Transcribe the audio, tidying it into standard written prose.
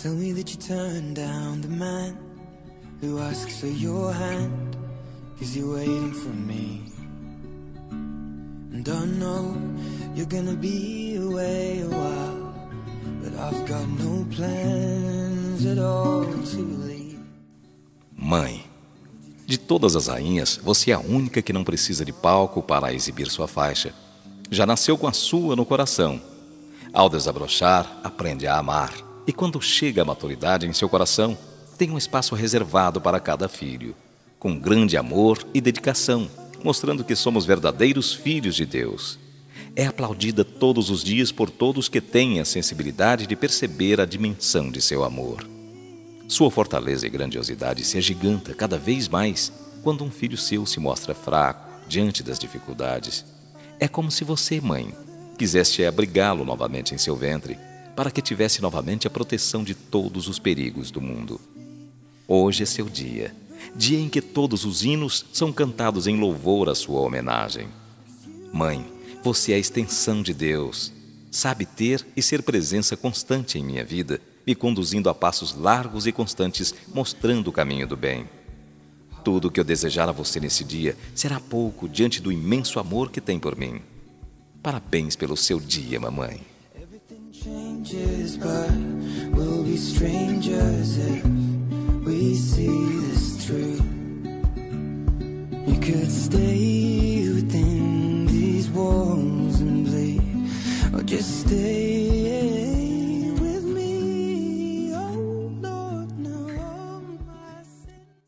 Tell me that you turned down the man who asks for your hand, 'cause you're waiting for me. And I know you're gonna be away a while, but I've got no plans at all to leave. Mãe, de todas as rainhas, você é a única que não precisa de palco para exibir sua faixa. Já nasceu com a sua no coração. Ao desabrochar, aprende a amar. E quando chega a maturidade em seu coração, tem um espaço reservado para cada filho, com grande amor e dedicação, mostrando que somos verdadeiros filhos de Deus. É aplaudida todos os dias por todos que têm a sensibilidade de perceber a dimensão de seu amor. Sua fortaleza e grandiosidade se agiganta cada vez mais quando um filho seu se mostra fraco diante das dificuldades. É como se você, mãe, quisesse abrigá-lo novamente em seu ventre, para que tivesse novamente a proteção de todos os perigos do mundo. Hoje é seu dia, dia em que todos os hinos são cantados em louvor à sua homenagem. Mãe, você é a extensão de Deus. Sabe ter e ser presença constante em minha vida, me conduzindo a passos largos e constantes, mostrando o caminho do bem. Tudo o que eu desejar a você nesse dia será pouco diante do imenso amor que tem por mim. Parabéns pelo seu dia, mamãe. Changes, but we'll be strangers if we see this through. You could stay within these walls and bleed, or just stay